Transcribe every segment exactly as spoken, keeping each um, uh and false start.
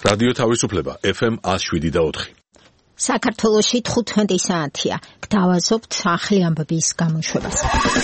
რადიო თავისუფლება ეფ ემ one oh seven და four. საქართველოში თხუთმეტი საათია. გთავაზობთ ახალი ამბების გამოშვებას.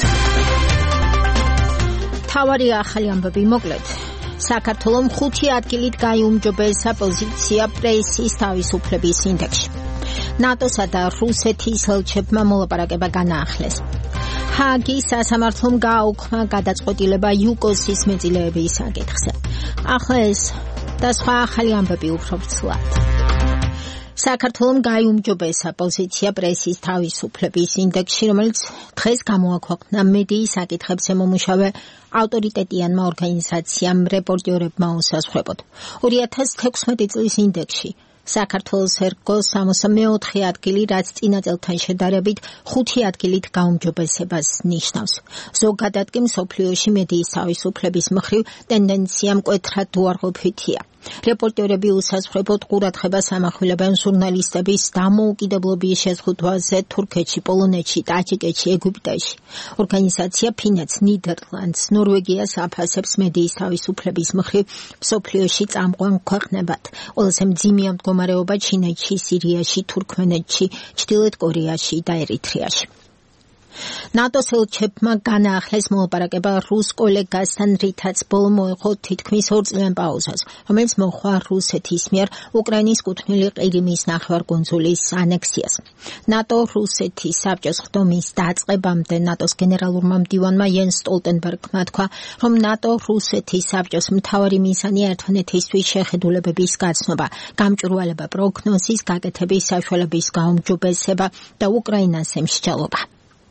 თავარი ახალი ამბები მოკლედ. საქართველოს ხუთი ადგილით გაიუმჯობესა პოზიცია პრესის თავისუფლების ინდექსში. ნატოსა და რუსეთის ელჩებმა მოლაპარაკება განაახლეს. ჰააგის სასამართლომ გააუქმა გადაწყვეტილება იუკოსის მეწილეების საკითხზე. ახლა ეს და სხვა ახალი ამბები უფრო ვრცლად. საქართველოს გაიუმჯობესა პოზიცია პრესის თავისუფლების ინდექსში, რომელიც დღეს გამოაქვეყნა მედიის საკითხებზე მომუშავე ავტორიტეტიანმა ორგანიზაციამ რეპორტიორებმა უსაზღვრებოდ. ორი ათას თექვსმეტი წლის ინდექსში საქართველოს ერგო სამოცდამეოთხე ადგილი, რაც წინა წელთან შედარებით ხუთი ადგილით გაუმჯობესებას ნიშნავს. ზოგადად კი მსოფლიოში მედიის თავისუფლების მხრივ ტენდენცია მკვეთრად უარყოფითია. რეპორტიორები უსაზღვრებოდ ყურადღებას ამახვილებენ ჟურნალისტების დამოუკიდებლობის შეზღუდვაზე თურქეთში, პოლონეთში, ტაჯიკეთში, ეგვიპტეში. ორგანიზაცია ფინეთს, ნიდერლანდს, ნორვეგიას აფასებს მედიის თავისუფლების მხრივ მსოფლიოში წამყვან ქვეყნებად. ყველაზე მძიმე მდგომარეობა ჩინეთში, სირიაში, თურქმენეთში, ჩრდილოეთ კორეაში და ერიტრეაში. ნატოს ელჩებმა განაახლეს მოლაპარაკება რუს კოლეგასთან, რითაც ბოლო მოეყო თითქმის ორწლიან პაუზას, რომელიც მოჰყვა რუსეთის მიერ უკრაინის კუთვნილი ყირიმის ნახევარკუნძულის ანექსიას. ნატო-რუსეთის საბჭოს ხდომის დაწყებამდე ნატოს გენერალურმა მდივანმა იენს სტოლტენბერგმა თქვა, რომ ნატო-რუსეთის საბჭოს მთავარი მიზანია ერთმანეთისთვის შეხედულებების გაცნობა, გამჭვირვალება პროგნოზის გაკეთების საშუალების გაუმჯობესება და უკრაინას ემსჯელობა.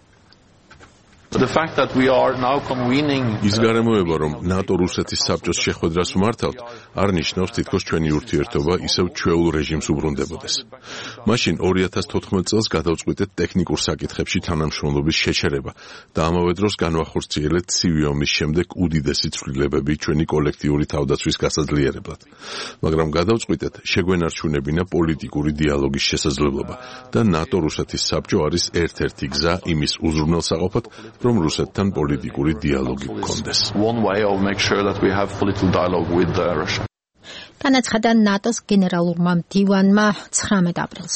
The fact that we are now convening ის გარემოება, რომ ნატო-რუსეთის საბჭოს შეხვედრას ვმართავთ, არ ნიშნავს თითქოს ჩვენი ურთიერთობა ისევ ჩვეულ რეჟიმს უბრუნდებოდეს. მაშინ ორი ათას თოთხმეტ წელს გადავწყვიტეთ ტექნიკურ საკითხებში თანამშრომლობის შეჩერება და ამავე დროს განვახორციელეთ ცივი ომის შემდეგ უდიდესი ცვლილებები ჩვენი კოლექტიური თავდაცვის გასაძლიერებლად. მაგრამ გადავწყვიტეთ შეგვენარჩუნებინა პოლიტიკური დიალოგის შესაძლებლობა და ნატო-რუსეთის საბჭო არის ერთ-ერთი გზა იმის უზრუნველსაყოფად, რომ რუსეთთან პოლიტიკური დიალოგი გქონდეს. one way of make sure that we have political dialogue with uh, Russia. განაცხადა ნატოს გენერალურმა მდივანმა ცხრამეტ აპრილს.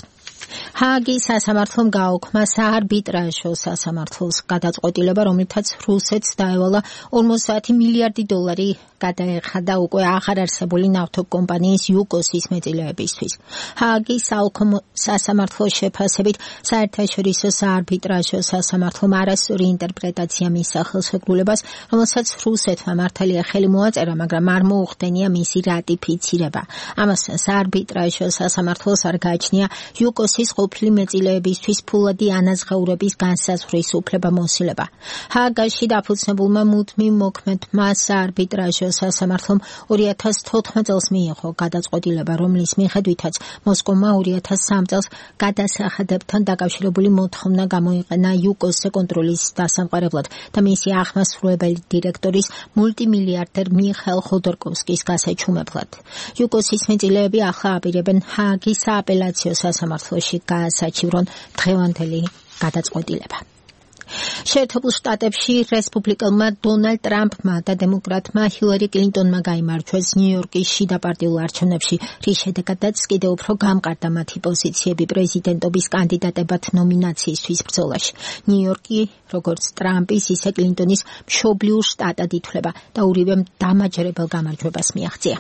ჰააგის სასამართლომ გააუქმა საარბიტრაჟო სასამართლოს გადაწყვეტილება, რომლითაც რუსეთს დაევალა ორმოცდაათი მილიარდი დოლარი გადაეხადა უკვე აღარ არსებული ნავთობკომპანიის იუკოსის მეწილეებისთვის. ჰააგის სასამართლოს შეფასებით საერთაშორისო საარბიტრაჟო სასამართლომ არასწორი ინტერპრეტაცია მისცა ხელშეკრულებას, რომელსაც რუსეთმა მართალია ხელი მოაწერა, მაგრამ არ მოუხდენია მისი რატიფიცირება. ამასთან საარბიტრაჟო სასამართლოს არ გააჩნია იუკოსის ყოფილი მეწილეებისთვის ფულადი ანაზღაურების განსაზღვრის უფლებამოსილება. ჰააგაში დაფუძნებულმა მუდმივ მოქმედმა საარბიტრაჟო სასამართლომ ორი ათას თოთხმეტ წელს მიიღო გადაწყვეტილება, რომლის მიხედვითაც მოსკოვმა ორი ათას სამ წელს გადასახადებთან დაკავშირებული მოთხოვნა გამოიყენა იუკოსზე კონტროლის დასამყარებლად და მისი აღმასრულებელი დირექტორის მულტიმილიარდერ მიხაილ ხოდორკოვსკის გასაჩუმებლად. იუკოსის მეწილეები ახლა აპირებენ ჰააგის სააპელაციო სასამართლოში გაასაჩივრონ დღევანდელი გადაწყვეტილება. შეერთებულ შტატებში რესპუბლიკელმა დონალდ ტრამპმა და დემოკრატმა ჰილარი კლინტონმა გაიმარჯვეს ნიუ-იორკის შიდა პარტიულ არჩევნებში, რის შედეგადაც კიდევ უფრო გამყარდა მათი პოზიციები პრეზიდენტობის კანდიდატებად ნომინაციისთვის ბრძოლაში. ნიუ-იორკი, როგორც ტრამპის, ისე კლინტონის მშობლიურ შტატად ითვლება და ორივემ დამაჯერებელ გამარჯვებას მიაღწია.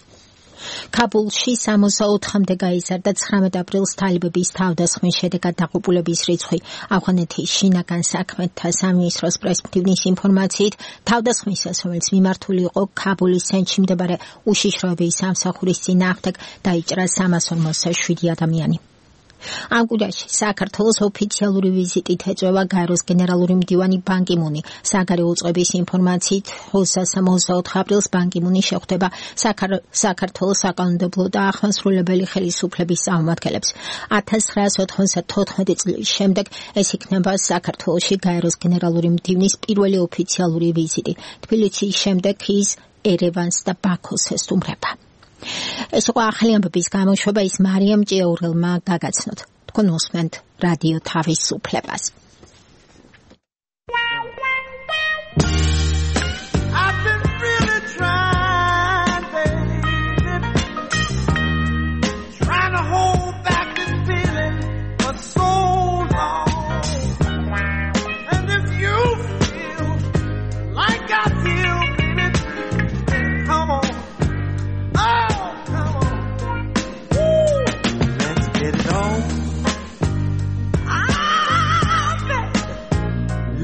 ქაბულში სამოცდაოთხამდე გაიზარდა ცხრამეტ აპრილს თალიბების თავდასხმის შედეგად დაღუპულების რიცხვი. ავღანეთის შინაგან საქმეთა სამინისტროს პრესმდივნის ინფორმაციით, თავდასხმისას, რომელიც მიმართული იყო ქაბულის ცენტრში მდებარე უშიშროების სამსახურის წინააღმდეგ, დაიჭრა სამას ორმოცდაშვიდი ადამიანი. ამ კვირაში საქართველოს ოფიციალური ვიზიტით ეწევა გაეროს გენერალური მდივანი ბან კი მუნი. საგარეო უწყების ინფორმაციით, ოცდაოთხ აპრილს ბან კი მუნი შეხვდება საქართველოს საკანონმდებლო და აღმასრულებელი ხელისუფლების წარმომადგენლებს. ათას ცხრაას ოთხმოცდათოთხმეტი წლის შემდეგ ეს იქნება საქართველოში გაეროს გენერალური მდივნის პირველი ოფიციალური ვიზიტი. თბილისის შემდეგ ის ერევანს და ბაქოს ესტუმრება. ეს იყო ახალი ამბების გამოშვება, ის მარიამ ჭიაურელმა გაგაცნოთ. თქვენ უსმენთ რადიო თავისუფლებას.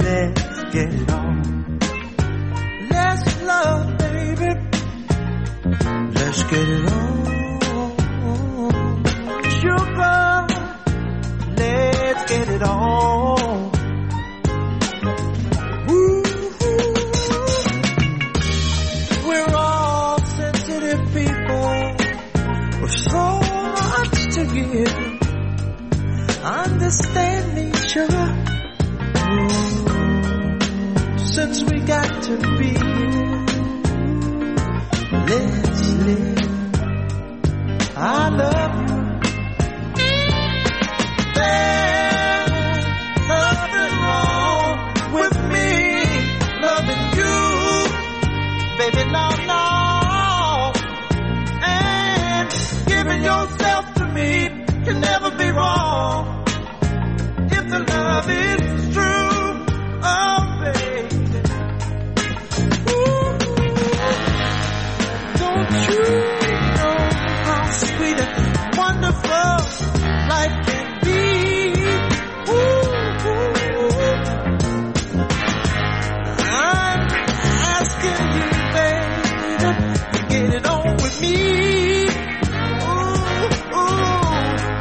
let's get it on. Let's love, baby. Let's get it on. Sugar, let's get it on. Woo. We're all sensitive people with so much to give. Understand me, sugar. Since we got to be here, let's live. I love you. There's nothing wrong with me loving you, baby, no, no. And giving yourself to me can never be wrong if the love is true. Oh, baby. Ooh. Don't you know how sweet and wonderful life can be? Ooh. I'm asking you, baby, to get it on with me. Ooh, ooh.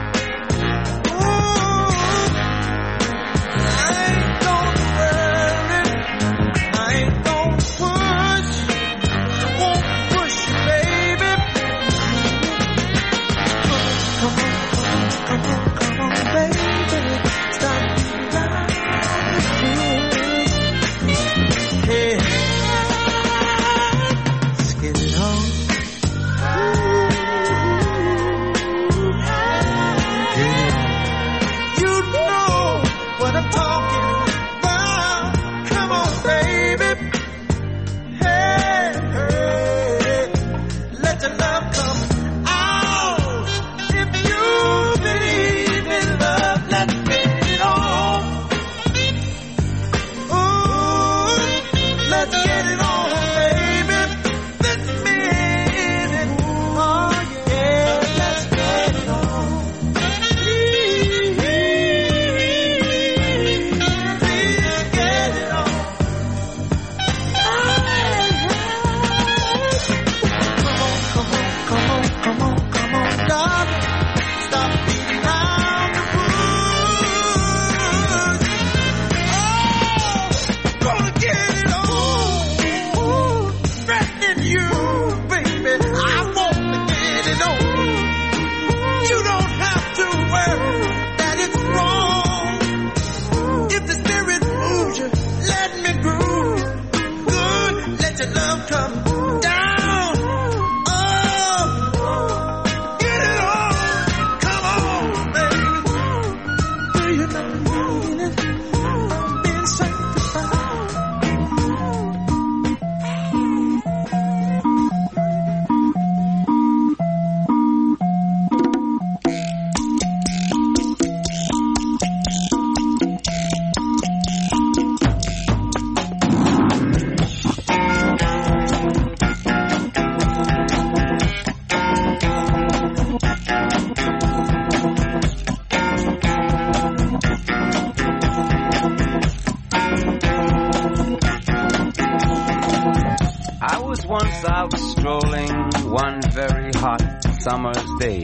Summer's day,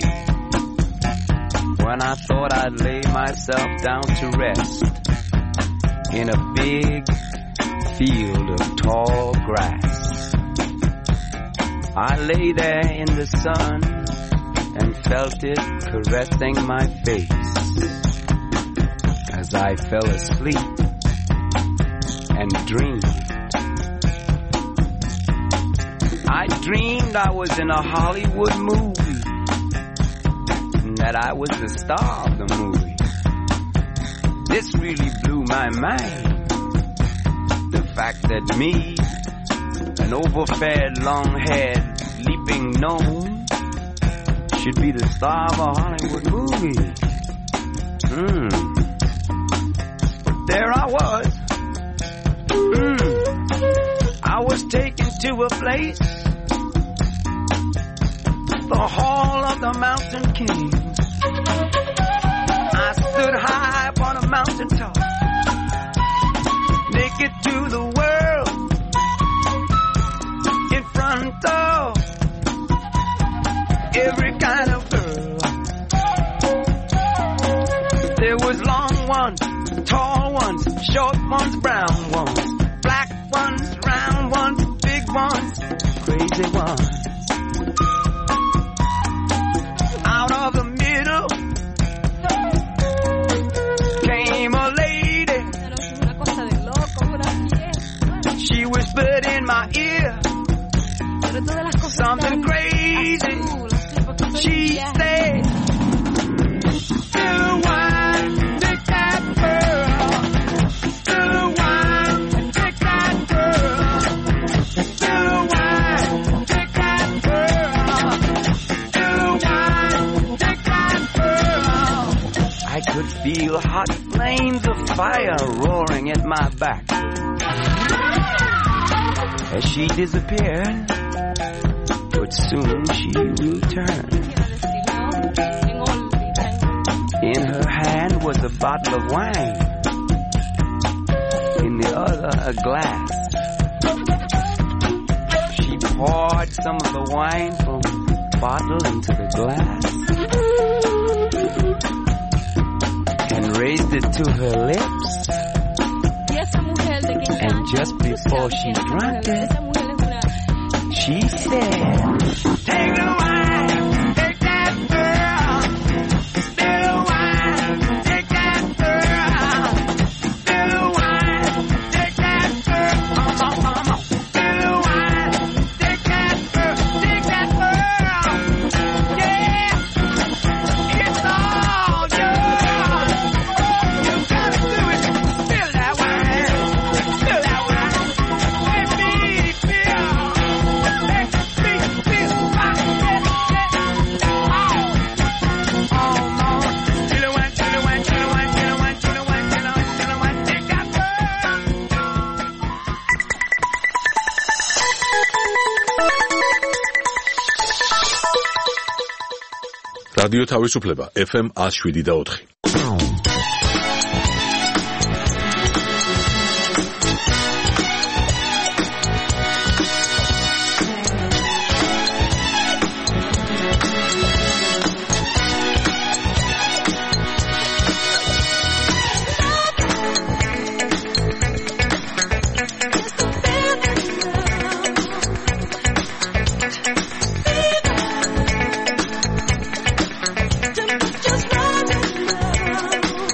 when I thought I'd lay myself down to rest in a big field of tall grass. I lay there in the sun and felt it caressing my face as I fell asleep and dreamed. I dreamed I was in a Hollywood movie, that I was the star of the movie. This really blew my mind. The fact that me, an overfed, long-haired, leaping gnome, should be the star of a Hollywood movie. Hmm. But there I was. Hmm. I was taken to a place, the Hall of the Mountain King. I stood high upon a mountain top. brown ones, black ones, round ones, big ones, crazy ones. Out of the middle came a lady. She whispered in my ear something crazy. She said, "Still wine, take that girl. Still wine, take that girl. Still wine, take that girl. Still wine, take that girl." I could feel hot flames of fire roaring at my back. As she disappeared, but soon she returned. In her hand was a bottle of wine, in the other a glass. She poured some of the wine from the bottle into the glass and raised it to her lips. And just before she drank it, she said, "Take the wine, take that girl. Still wine, take that girl. Still wine, take that girl. Oh, oh, oh, oh. Still wine, take that girl, take that girl. Yeah, it's all yours. You gotta do it. Spill that wine, spill that wine. Let me feel. Let me feel my head. Oh, oh, Lord. Till it went, till it went, till it went, till it went, till it went, till it went, till it went. Take that girl. რადიო თავისუფლება ეფ ემ one oh seven და four. Just running love.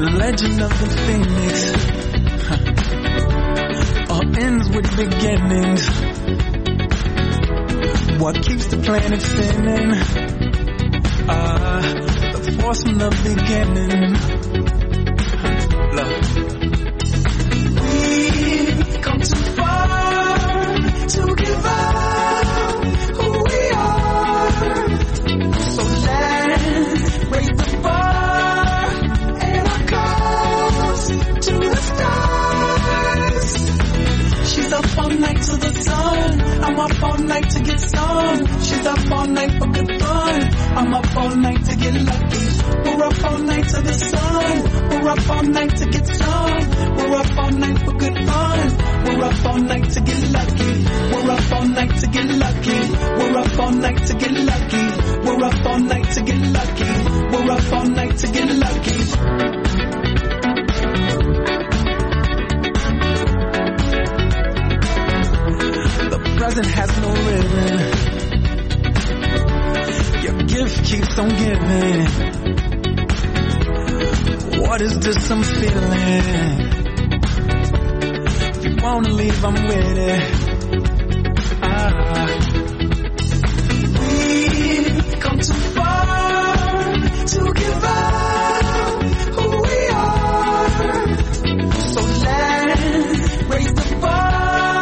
The legend of the phoenix huh. all ends with beginnings. What keeps the planet spinning? Ah, the force from the beginning. Love. We've come too far to give up who we are. So let's raise the bar and our cause to the stars. She's up all night to the sun. I'm up all night to get some. She's up all night for good fun. I'm up all night to get lucky. We're up all night to the sun. We're up all night to get some. We're up all night for good fun. We're up all night to get lucky. We're up all night to get lucky. We're up all night to get lucky. We're up all night to get lucky. We're up all night to get lucky. Present has no ribbon. Your gift keeps on giving. What is this I'm feeling? If you wanna leave, I'm with it. Ah. We've come too far to give up who we are. So let's raise the bar.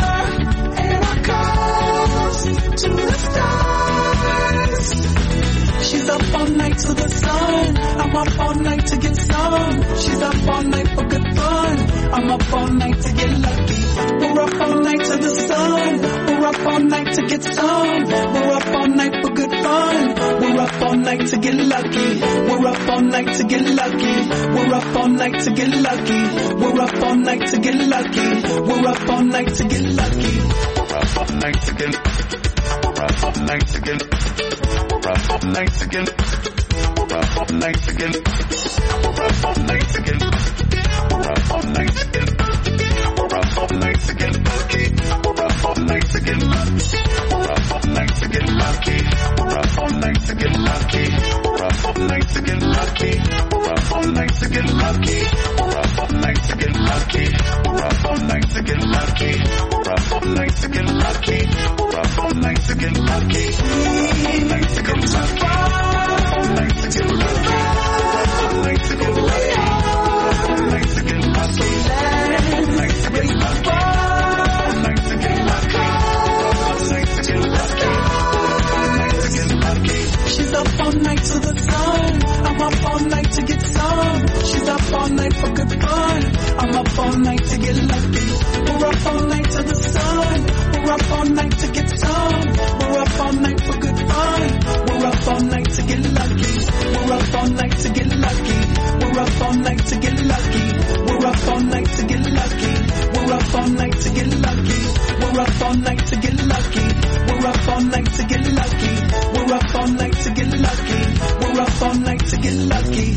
To the stars. She's up all night to the sun. I'm up all night to get some. She's up all night for good fun. I'm up all night to get lucky. We're up all night to the sun. We're up all night to get some. We're up all night for good fun. We're up all night to get lucky. We're up all night to get lucky. We're up all night to get lucky. We're up all night to get lucky. We're up all night to get lucky. We're up all night to get lucky. We're up all night again. We're up all night again. We're up all night again. We're up all night again. We're up all night again. We're up all night again. We're up all night again. We're up all night again. Lucky. We're up all night again. Lucky. We're up all night again. Lucky. We're up all night again. Lucky. We're up all night again. Lucky. We're up all night again. Lucky. We're up all night again. Lucky. We're up all night again. Lucky. All night again. Lucky. All night again. Lucky. All night again. Lucky. All night again. Lucky. All night again. Lucky. All night again. Lucky. All night again. Lucky. All night again. Lucky. She's up all night to the sun. I'm up all night to get some. She's up all night for good fun. I'm up all night to get lucky. We're up all night to the sun. We're up all night to get some. We're up all night for good fun. We're up all night to get lucky. We're up all night to get lucky. We're up all night to get lucky. We're up all night to get lucky. We're up all night to get lucky. We're up all night to get lucky. We're up all night to get lucky. We're up all night to get lucky. We're up all night to get lucky.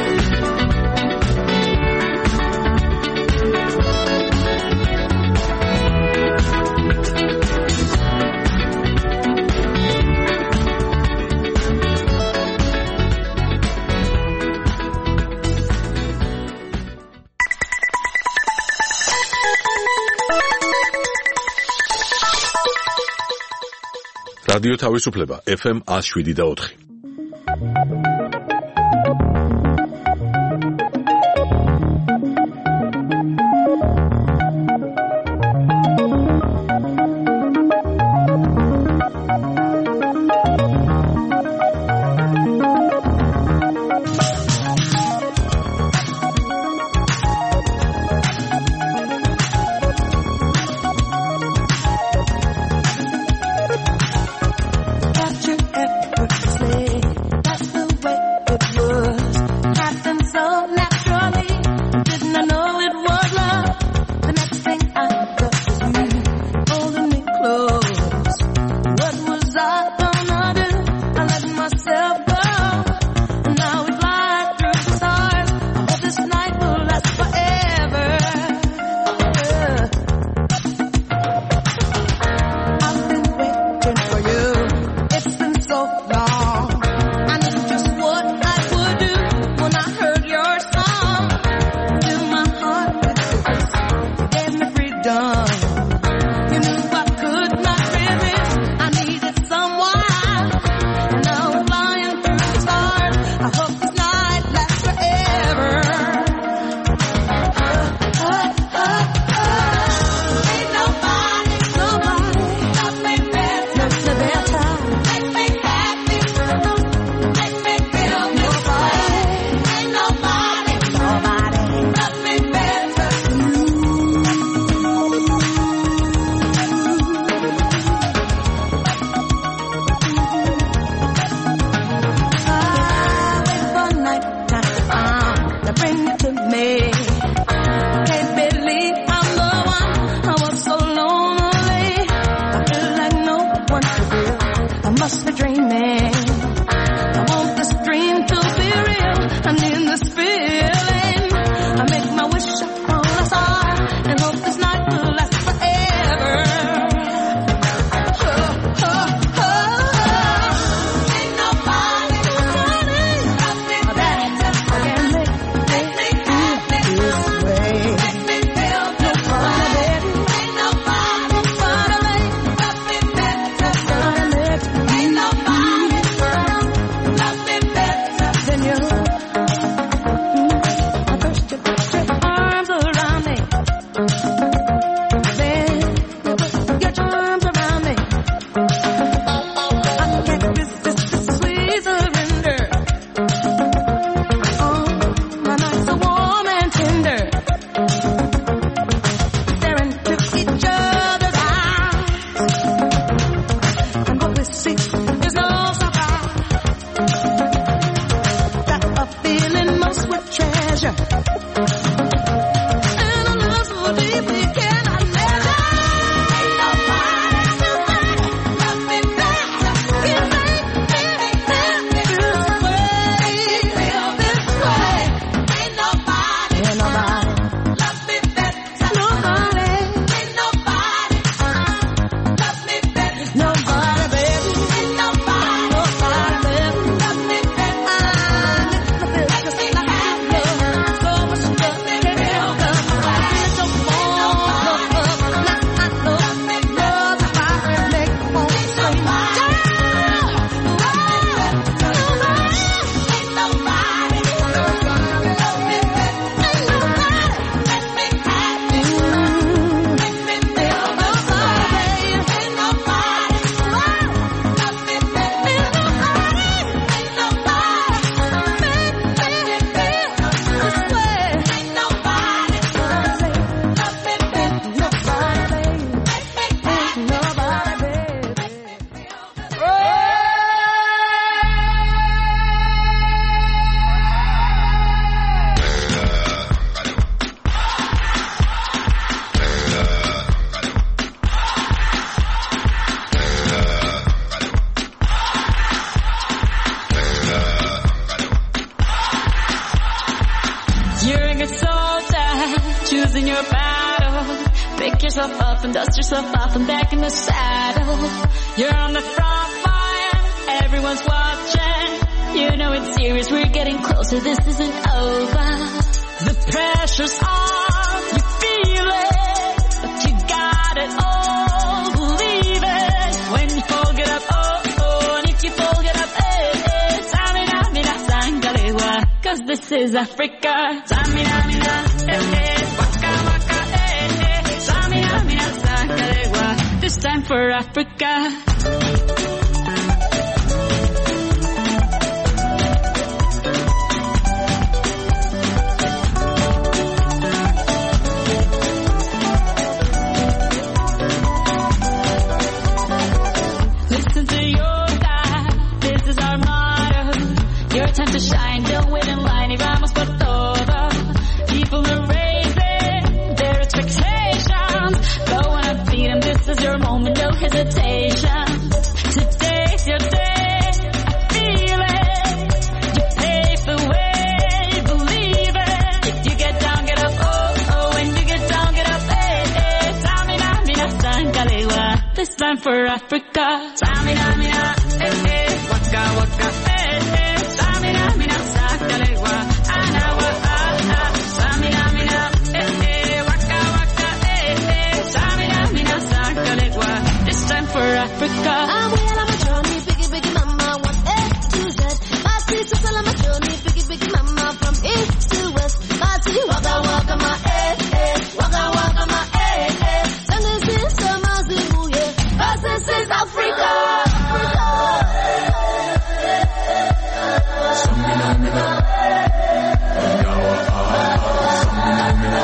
რადიო თავისუფლება ეფ ემ one oh seven და four. That's the way losing your battle. Pick yourself up and dust yourself off and back in the saddle. You're on the front line, everyone's watching. You know it's serious, we're getting closer, this isn't over. The pressure's on, you feel it, but you got it all, believe it. When you fall, get up, oh, oh, and if you fall, get up, eh, eh. Samina, mina, sangalewa, cause this is Africa. Samina, mina, eh, eh, waka, waka, eh, eh. Samina, mina, sangalewa, this time for Africa. Time to shine, don't wait in line, y vamos por todo. People are raising their expectations. Go and feed them, this is your moment, no hesitation. Today's your day, I feel it. You pave the way, believe it. If you get down, get up, oh, oh. When you get down, get up, eh, eh. Samina, mina, sangalewa, this time for Africa. Samina, mina, eh, eh. Waka, waka, eh, eh. For Africa. I'm well on my journey, biggie, biggie mama, one A to Z. My sister's all on my journey, biggie, biggie mama, from east to west. My city, waka, waka, my eh, eh, waka, waka, my eh, eh. Sangin' sister, mazimu, yeah. Cause this is Africa. Samina, mina, Bandawa, ah, Samina, mina,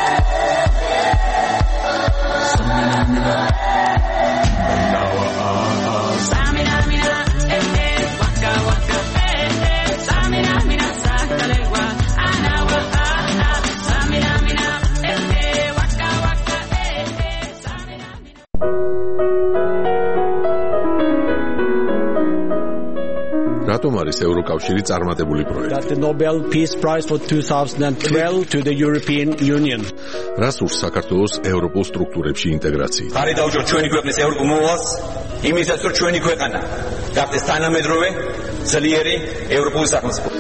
Samina, mina. რატომ არის ევროკავშირი წარმატებული პროექტი? The Nobel Peace Prize for twenty twelve to the European Union. რას ურს საქართველოს ევროპულ სტრუქტურებში ინტეგრაცია? ხარი დაუჭირ ჩვენი ქვეყნის ევროპულ მოვალს, იმისაც რომ ჩვენი ქვეყანა გახდეს თანამედროვე, ძლიერი ევროპული სახელმწიფო.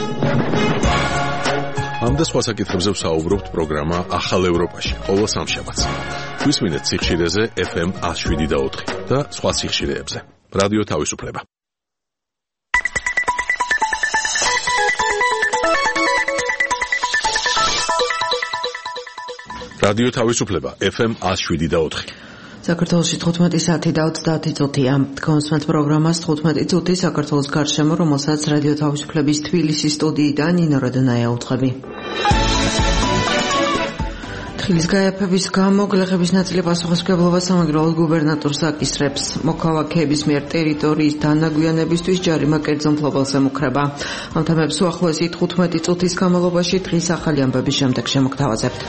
ამ და სხვა საკითხებზე ვსაუბრობთ პროგრამა ახალ ევროპაში, ყოველ სამშაბათს. გვისმინეთ სიხშირეზე ეფ ემ one oh seven და ოთხი და სხვა სიხშირეებზე. რადიო თავისუფლება. რადიო თავისუფლება ეფ ემ one oh seven და ოთხი. საქართველოში თხუთმეტი საათი და ოცდაათი წუთია. კონსმენთ პროგრამას თხუთმეტი წუთი საქართველოს გარშემო, რომელსაც რადიო თავისუფლების თბილისის სტუდიიდან ნინო როდონაია უძღვები. თხილის გაეფების გამო გლეხების ნაწილი პასუხისმგებლობას სამაგრელოს გუბერნატორს აკისრებს. მოქალაქეების მიერ ტერიტორიის დანაგვიანებისთვის ჯარიმა კერძო მფლობელს ემუქრება. ამ თემებს უახლოესი თხუთმეტი წუთის განმავლობაში დღის ახალი ამბების შემდეგ შემოგთავაზებთ.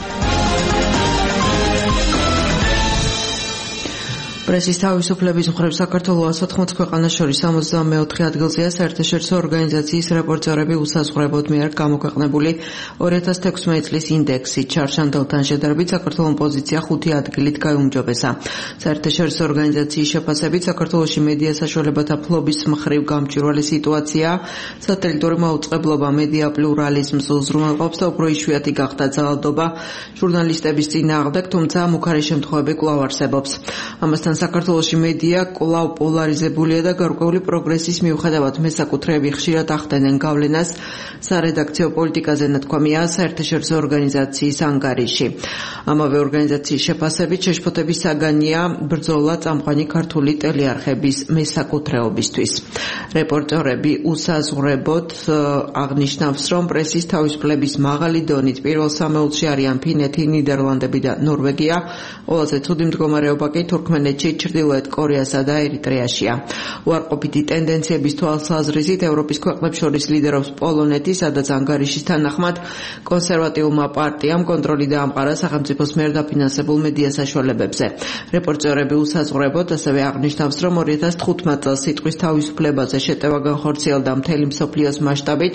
პრესის თავისუფლების მხრივ საქართველოს ოთხმოცი ქვეყანას შორის სამოცდამეოთხე ადგილზეა საერთაშორისო ორგანიზაციის რეპორტერები უსაზღვრებოდ მიერ გამოქვეყნებული ორი ათას თექვსმეტი წლის ინდექსი. ჩარჩანდელთან შედარებით საქართველოს პოზიცია ხუთი ადგილით გაიუმჯობესა. საერთაშორისო ორგანიზაციის შეფასებით საქართველოში მედია საშუალებათა ფლობის მხრივ გამჭვირვალე სიტუაცია, სატელიტური მაუწყებლობა, მედია პლურალიზმს უზრუნველყოფს და უფრო იშვიათი გახდა ძალადობა ჟურნალისტების წინააღმდეგ, თუმცა მუქარი შემთხვევები კვლავ არსებობს. ამასთან საქართველოში მედია კვლავ პოლარიზებულია და გარკვეული პროგრესის მიუხედავად მესაკუთრეები ხშირად ახდენენ გავლენას სარედაქციო პოლიტიკაზე, ნათქვამია საერთაშორისო ორგანიზაციის ანგარიში. ამავე ორგანიზაციის შეფასებით შეშფოთების საგანია ბრძოლა წამყვანი ქართული ტელეარხების მესაკუთრეობისთვის. რეპორტერები უსაზღვრებოდ აღნიშნავს, რომ პრესის თავისუფლების მაღალი დონით პირველ სამეულში არიან ფინეთი, ნიდერლანდები და ნორვეგია, ყველაზე ცუდი მდგომარეობა კი თურქმენეთში, ჩრდილოეთ კორეასა და ერიტრეაშია. უარყოფითი ტენდენციების თვალსაზრისით ევროპის ქვეყნებს შორის ლიდერობს პოლონეთი, სადაც ანგარიშის თანახმად კონსერვატიულმა პარტიამ კონტროლი დაამყარა სახელმწიფოს მიერ დაფინანსებულ მედია საშუალებებზე. რეპორტერები უსაზღვრებოდ ასევე აღნიშნავს, რომ ორი ათას თხუთმეტ წელს სიტყვის თავისუფლებაზე შეტევა განხორციელდა მთელი მსოფლიოს მასშტაბით,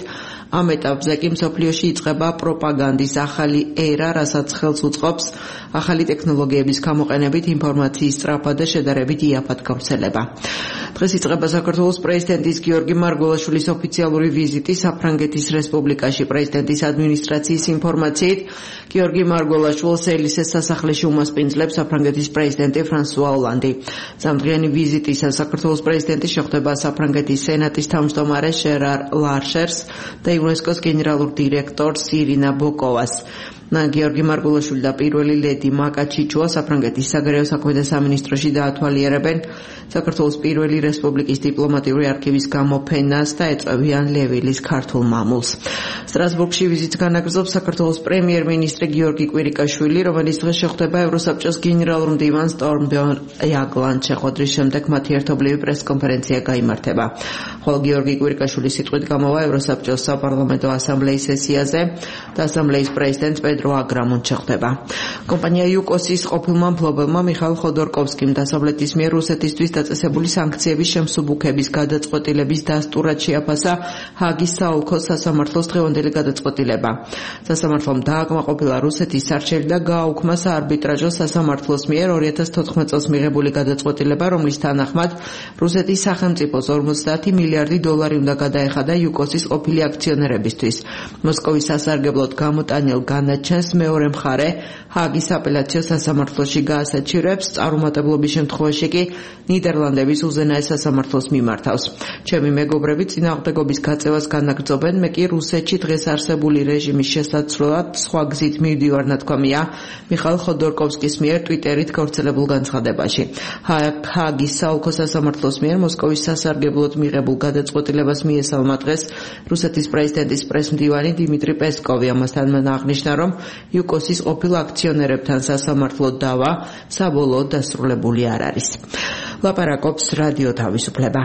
ამ ეტაპზე კი მსოფლიოში იწყება პროპაგანდის ახალი ერა, რასაც ხელს უწყობს ახალი ტექნოლოგიების გამოყენებით ინფორმაციის სწრაფად და შედარებით იაფად გავრცელება. დღეს იწყება საქართველოს პრეზიდენტის გიორგი მარგველაშვილის ოფიციალური ვიზიტი საფრანგეთის რესპუბლიკაში. პრეზიდენტის ადმინისტრაციის ინფორმაციით, გიორგი მარგველაშვილს ელისეს სასახლეში უმასპინძლებს საფრანგეთის პრეზიდენტი ფრანსუა ოლანდი. სამდღიანი ვიზიტისას საქართველოს პრეზიდენტი შეხვდება საფრანგეთის სენატის თავმჯდომარე ჟერარ ლარშერს და იუნესკოს გენერალურ დირექტორს ირინა ბოკოვას. გიორგი მარგველაშვილი და პირველი ლედი მაკა ჩიჩუა საფრანგეთის საგარეო საქმეთა სამინისტროში დაათვალიერებენ საქართველოს პირველი რესპუბლიკის დიპლომატიური არქივის გამოფენას და ეწევიან ლევილის ქართულ მამულს. სტრასბურგში ვიზიტს განაგრძობს საქართველოს პრემიერ-მინისტრი გიორგი კვირიკაშვილი, რომელიც დღეს შეხვდება ევროსაბჭოს გენერალურ მდივანს სტორმბერნ იაგლანდ. შეხვედრის შემდეგ მათი ერთობლივი პრესკონფერენცია გაიმართება. ხოლო გიორგი კვირიკაშვილის სიტყვით გამოვა ევროსაბჭოს საპარლამენტო ასამბლეის სესიაზე და ასამბლეის პრეზიდენტ პედრო აგრამონტ შეხვდება. კომპანია იუკოსის ყოფილმა მფლობელმა მიხაილ ხოდორკოვსკიმ დასავლეთის მიერ რუსეთისთვის დაწესებული სანქციების შემსუბუქების გადაწყვეტილების დასტურად შეაფასა ჰააგის საოლქო სასამართლოს დღევანდელი გადაწყვეტილება. სასამართლომ დააკმაყოფილა რუსეთის სარჩელი და გააუქმა საარბიტრაჟო სასამართლოს მიერ ორი ათას თოთხმეტ წელს მიღებული გადაწყვეტილება, რომლის თანახმად რუსეთის სახელმწიფოს ორმოცდაათი მილიარდი დოლარი უნდა გადაეხადა იუკოსის ყოფილი აქციონერებისთვის. მოსკოვის სასარგებლოდ გამოტანილ განაჩენს მეორე მხარე ჰააგის აპელაციო სასამართლოში გაასაჩივრებს, წარუმატებლობის შემთხვევაში კი ნიდერლანდების უზენაეს სასამართლოს მიმართავს. ჩემი მეგობრები წინააღმდეგობის გაწევას განაგრძობენ, მე კი რუსეთში დღეს არსებული რეჟიმის შესაცვლელად სხვა გზით მივდივარ, ნათქვამია მიხაილ ხოდორკოვსკის მიერ ტვიტერით გავრცელებულ განცხადებაში. ჰააგის საოლქო სასამართლოს მიერ მოსკოვის სასარგებლოდ მიღებულ გადაწყვეტილებას მიესალმა დღეს რუსეთის პრეზიდენტის პრესმდივანი დიმიტრი პესკოვი. ამასთან მან აღნიშნა, რომ იუკოსის ყოფილ აქციონერებთან სასამართლო დავა საბოლოოდ დასრულებული არ არის. ლაპარაკობს რადიო თავისუფლება.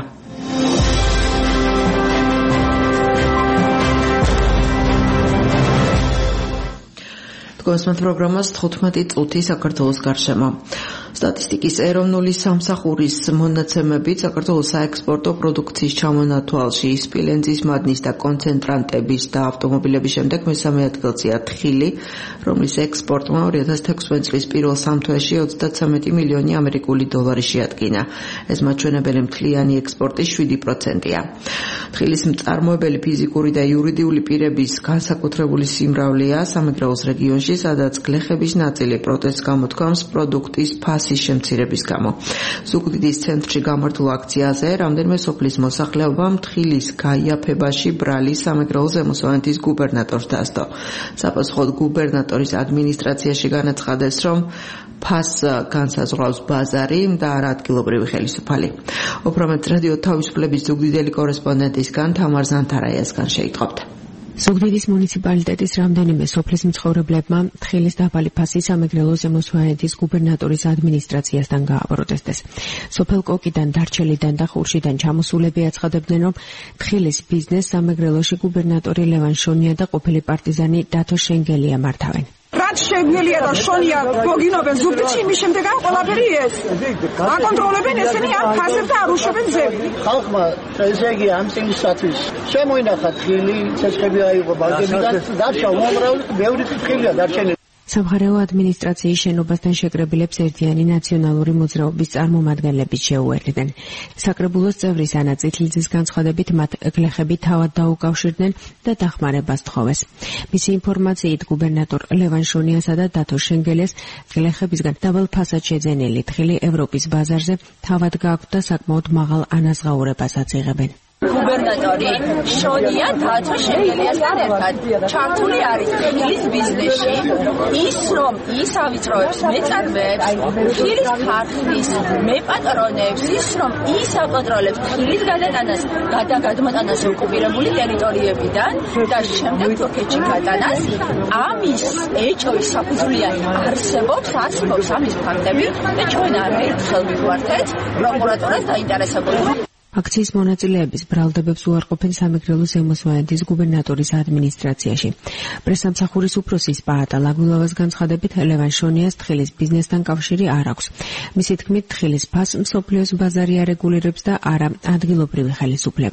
თქვენს პროგრამას თხუთმეტი წუთი საქართველოს გარშემო. სტატისტიკის ეროვნული სამსახურის მონაცემებით საქართველოს საექსპორტო პროდუქციის ჩამონათვალში სპილენძის მადნის და კონცენტრანტების და ავტომობილების შემდეგ მესამე ადგილზეა თხილი, რომლის ექსპორტმა ორი ათას თექვსმეტ წლის პირველ სამ თვეში ოცდათვრამეტი მილიონი ამერიკული დოლარი შეადგინა. ეს მაჩვენებელი მთლიანი ექსპორტის შვიდი პროცენტია. თხილის მწარმოებელი ფიზიკური და იურიდიული პირების განსაკუთრებული სიმრავლეა სამეგრელოს რეგიონში, სადაც გლეხების ნაწილი პროტესტს გამოთქვამს პროდუქტის ფასის შემცირების გამო. ზუგდიდის ცენტრში გამართულ აქციაზე რამდენიმე სოფლის მოსახლეობამ თხილის გაიაფებაში ბრალი სამეგრელო ზემოსვანეთის გუბერნატორს დასდო. საპასუხოდ გუბერნატორის ადმინისტრაციაში განაცხადეს, რომ ფასს განსაზღვრავს ბაზარი და არა ადგილობრივი ხელისუფალი. უფრო მეტ რადიო თავისუფლების ზუგდიდელი კორესპონდენტისგან თამარ ზანთარაიასგან შეიტყობთ. ზუგდიდის მუნიციპალიტეტის რამდენიმე სოფლის მცხოვრებლებმა თხილის დაბალი ფასი სამეგრელო ზემოსვანეთის გუბერნატორის ადმინისტრაციასთან გააპროტესტეს. სოფელ კოკიდან, დარჩელიდან და ხურშიდან ჩამოსულები აცხადებდნენ, რომ თხილის ბიზნეს სამეგრელოში გუბერნატორი ლევან შონია და ყოფილი პარტიზანი დათო შენგელია მართავენ. რაც შეგვიძლია და შონია გოგინობენ ზუგდიდში, იმის შემდეგ ამ ყველაფერი ეს აკონტროლებენ ესენი ამ ფასებს და არ უშვებენ ზევი. ხალხმა ესე იგი ამ წლისათვის შემოინახა თხილი, ცეცხლები აიღო ბაგებიდან, დარჩა უმრავლესობა ბევრი თხილია დარჩენილი. სამხარეო ადმინისტრაციის შენობასთან შეკრებილებს ერთიანი ნაციონალური მოძრაობის წარმომადგენლები შეუერთდნენ. საკრებულოს წევრის ანა წითლიძის განცხადებით მათ გლეხები თავად დაუკავშირდნენ და დახმარებას თხოვეს. მისი ინფორმაციით გუბერნატორ ლევან შონიასა და დათო შენგელიას გლეხებისგან დაბალ ფასად შეძენილი თხილი ევროპის ბაზარზე თავად გააქვთ და საკმაოდ მაღალ ანაზღაურებასაც იღებენ. გუბერნატორი შონია დათო შენგელიასთან ერთად ჩართული არის თხილის ბიზნესში. ის რომ ის ავიწროებს მეწარმეებს, თხილის ქარხნის მეპატრონებს, ის რომ ის აკონტროლებს თხილის გადატანას, გადაგადმოტანას ოკუპირებული ტერიტორიებიდან და შემდეგ თურქეთში გატანას, ამის ეჭვის საფუძვლიანი არსებობს, არსებობს ამის ფაქტები და ჩვენ არაერთხელ მივხვდეთ პროკურატურას დაინტერესებული. აქციის მონაწილეების ბრალდებებს უარყოფენ სამეგრელო ზემოსვანეთის გუბერნატორის ადმინისტრაციაში. პრესამსახურის უფროსის პაატა ლაგულავას განცხადებით ლევან შონიას თხილის ბიზნესთან კავშირი არ აქვს. მისი თქმით თხილის ფასს მსოფლიოს ბაზარი არეგულირებს და არა ადგილობრივი ხელისუფლება.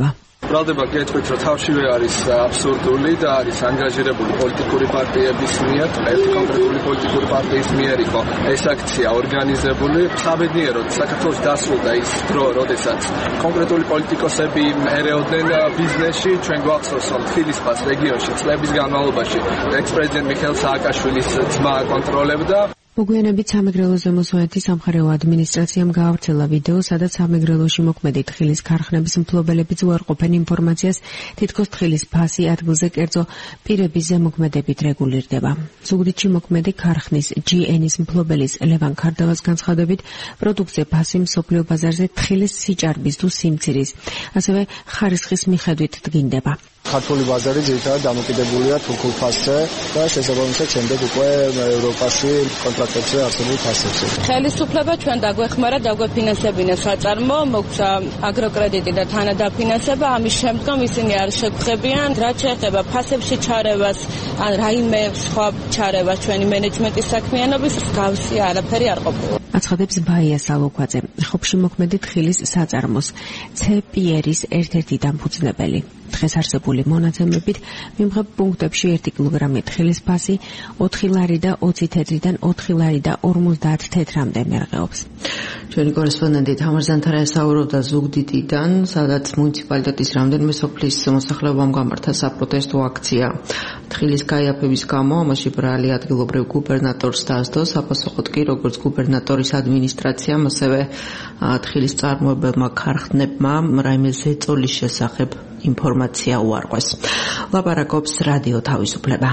ბრალდება გეტყვით, რომ თავშივე არის აბსურდული და არის ანგაჟირებული პოლიტიკური პარტიების მიერ, ერთი კონკრეტული პოლიტიკური პარტიის მიერ იყო ეს აქცია ორგანიზებული. საბედნიეროდ საქართველოს დასრულდა ის დრო, როდესაც კონკრეტული პოლიტიკოსები ერეოდნენ ბიზნესში. ჩვენ გვახსოვს, რომ თბილისის რეგიონში წლების განმავლობაში ექს-პრეზიდენტ მიხეილ სააკაშვილის ძმა აკონტროლებდა. მოგვიანებით სამეგრელო ზემოსვანეთის სამხარეო ადმინისტრაციამ გაავრცელა ვიდეო, სადაც სამეგრელოში მოქმედი თხილის ქარხნების მფლობელებიც უარყოფენ ინფორმაციას, თითქოს თხილის ფასი ადგილზე კერძო პირების ზემოქმედებით რეგულირდება. ზუგდიდში მოქმედი ქარხნის ჯი ენის მფლობელის ლევან ქარდავას განცხადებით, პროდუქცია ფასი მსოფლიო ბაზარზე თხილის სიჭარბის თუ სიმცირის, ასევე ხარისხის მიხედვით დგინდება. ქართული ბაზარი ძირითადად დამოკიდებულია თურქულ ფასზე და შესაბამისად შემდეგ უკვე ევროპაში კონტრაქტებზე არსებულ ფასებზე. ხელისუფლება ჩვენ დაგვეხმარა, დაგვეფინანსებინა საწარმო, მოგცა აგროკრედიტი და თანადაფინანსება, ამის შემდგომ ისინი არ შეგხვდებიან, რაც შეეხება ფასებში ჩარევას, ან რაიმე სხვა ჩარევას ჩვენი მენეჯმენტის საქმიანობის გავსი არაფერი არ ყოფილა. აცხადებს ბაია სალოქვაძე, ხობში მოქმედი თხილის საწარმოს ცე-პიერის ერთ-ერთი დამფუძნებელი. დღეს არსებული მონაცემებით მიმღებ პუნქტებში ერთი კილოგრამი თხილის ფასი ოთხი ლარი და ოცი თეთრიდან ოთხი ლარი და ორმოცდაათ თეთრამდე მერყეობს. ჩვენი კორესპონდენტი თამარ ზანთარაია საუბრობდა ზუგდიდიდან, სადაც მუნიციპალიტეტის რამდენიმე სოფლის მოსახლეობამ გამართა საპროტესტო აქცია. თხილის გაიაფების გამო ამაში ბრალი ადგილობრივ გუბერნატორს დაასდო, საპასუხოდ კი როგორც გუბერნატორის ადმინისტრაციამ, ასევე თხილის წარმოებელმა ქარხნებმა რაიმე ზეწოლის შესახებ ინფორმაცია უარყვეს. ლაპარაკობს რადიო თავისუფლება.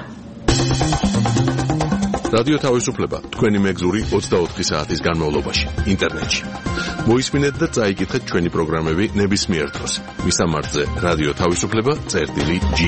რადიო თავისუფლება თქვენი მეგზური ოცდაოთხი საათის განმავლობაში ინტერნეტში. მოისმინეთ და წაიკითხეთ ჩვენი პროგრამები ნებისმიერ დროს. მისამართზე რადიო თავისუფლება წერტილი ჯი.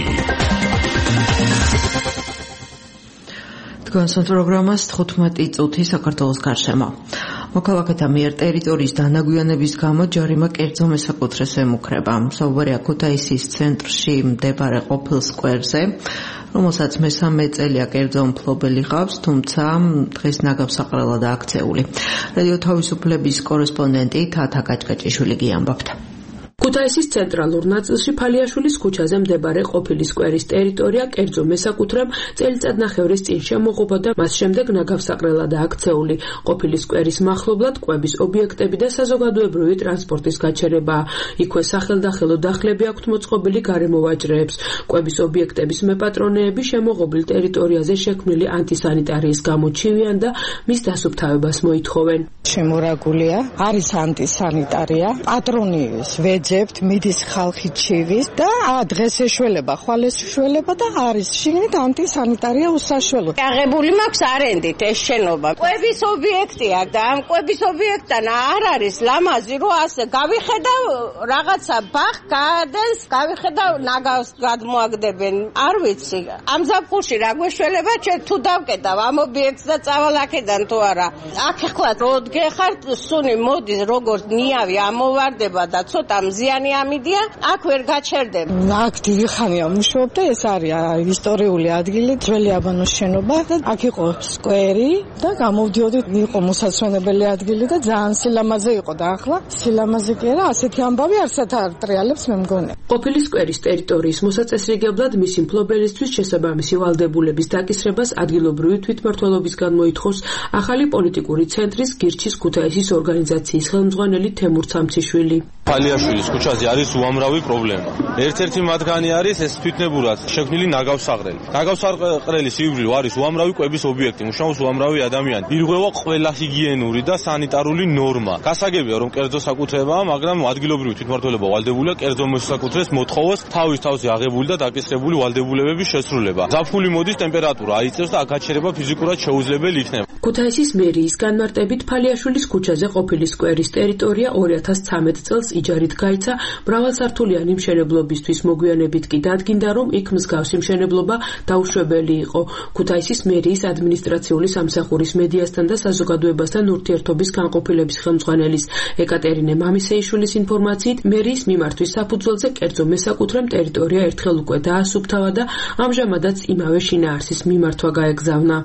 თქვენს პროგრამას თხუთმეტი წუთი საქართველოს გარშემო. მოქალაქეთა მიერ ტერიტორიის დანაგვიანების გამო ჯარიმა კერძო მესაკუთრეს ემუქრება. საუბარია ქუთაისის ცენტრში მდებარე ყოფილ სკვერზე, რომელსაც მესამე წელია კერძო მფლობელი ყავს, თუმცა დღეს ნაგავსაყრელად აქცეული. რადიო თავისუფლების კორესპონდენტი თათა კაჭკაჭიშვილი გიამბობთ. ქუთაისის ცენტრალურ ნაწილში ფალიაშვილის ქუჩაზე მდებარე ყოფილი სკვერის ტერიტორია კერძო მესაკუთრემ წელიწადნახევრის წინ შემოღობა და მას შემდეგ ნაგავსაყრელად აქცეული. ყოფილი სკვერის მახლობლად კვების ობიექტები და საზოგადოებრივი ტრანსპორტის გაჩერებაა. იქვე სახელდახელო დახლები აქვთ მოწყობილი გარემოვაჭრეებს. კვების ობიექტების მეპატრონეები შემოღობილ ტერიტორიაზე შექმნილი ანტისანიტარიის გამო ჩივიან და მის დასუფთავებას მოითხოვენ. შემორაგულია, არის ანტისანიტარია, პატრონიების ვეძებთ, მიდის ხალხი ჩივის და დღეს ეშველება, ხვალ ეშველება და არის შიგნით ანტისანიტარია უსაშველო. აღებული მაქვს არენდით ეს შენობა. კვების ობიექტია და ამ კვების ობიექტთან არ არის ლამაზი, რომ ასე გავიხედავ რაღაცა ბახ გადენს, გავიხედავ ნაგავს გადმოაგდებენ. არ ვიცი, ამ ზაფხულში რა გვეშველება, ჩვენ თუ დავკეტავ ამ ობიექტს და წავალ აქედან თუ არა. აქ ახლა რო გეხართ, სუნი მოდის როგორც ნიავი ამოვარდება და ცოტა მზიანი ამიდია, აქ ვერ გაჩერდება. აქ დიდი ხანია მუშაობ და ეს არის ისტორიული ადგილი, ძველი აბანოს შენობა და აქ იყო სკვერი და გამოვდიოდი, იყო მოსასვენებელი ადგილი და ძალიან სილამაზე იყო და ახლა სილამაზე კი არა, ასეთი ამბავი არსად არ ტრიალებს მე მგონი. ყოფილი სკვერის ტერიტორიის მოსაწესრიგებლად მისი მფლობელისთვის შესაბამისი ვალდებულების დაკისრებას ადგილობრივი თვითმმართველობისგან მოითხოვს ახალი პოლიტიკური ცენტრის გირჩის ქუთაისის ორგანიზაციის ხელმძღვანელი თემურ სამციშვილი. ფალიაშვილის ქუჩაზე არის უამრავი პრობლემა. ერთ-ერთი მათგანი არის ეს თვითნებურად შექმნილი ნაგავსაყრელი. ნაგავსაყრელის ირგვლივ არის უამრავი კვების ობიექტი, მუშაობს უამრავი ადამიანი. ირღვევა ყველა ჰიგიენური და სანიტარული ნორმა. გასაგებია, რომ კერძო საკუთრებაა, მაგრამ ადგილობრივი თვითმმართველობა ვალდებულია კერძო მოსაკუთრეს მოთხოვოს თავის თავზე აღებული და დაკისრებული ვალდებულებების შესრულება. ზაფხული მოდის, ტემპერატურა აიწევს და აქ გაჩერება ფიზიკურად შეუძლებელი იქნება. ქუთაისის მერიის განმარტებით ფალიაშვილის ქუჩაზე ყოფილი სკვერის ტერიტორია ორი ათას ცხრამეტ წელს იჯარით გაიცა მრავალსართულიანი მშენებლობისთვის. მოგვიანებით კი დადგინდა, რომ იქ მსგავსი მშენებლობა დაუშვებელი იყო. ქუთაისის მერიის ადმინისტრაციული სამსახურის მედიასთან და საზოგადოებასთან ურთიერთობის განყოფილების ხელმძღვანელის ეკატერინე მამისეიშვილის ინფორმაციით, მერიის მიმართვის საფუძველზე კერძო მესაკუთრემ ტერიტორია ერთხელ უკვე დაასუფთავა და ამჟამადაც იმავე შინაარსის მიმართვა გაეგზავნა.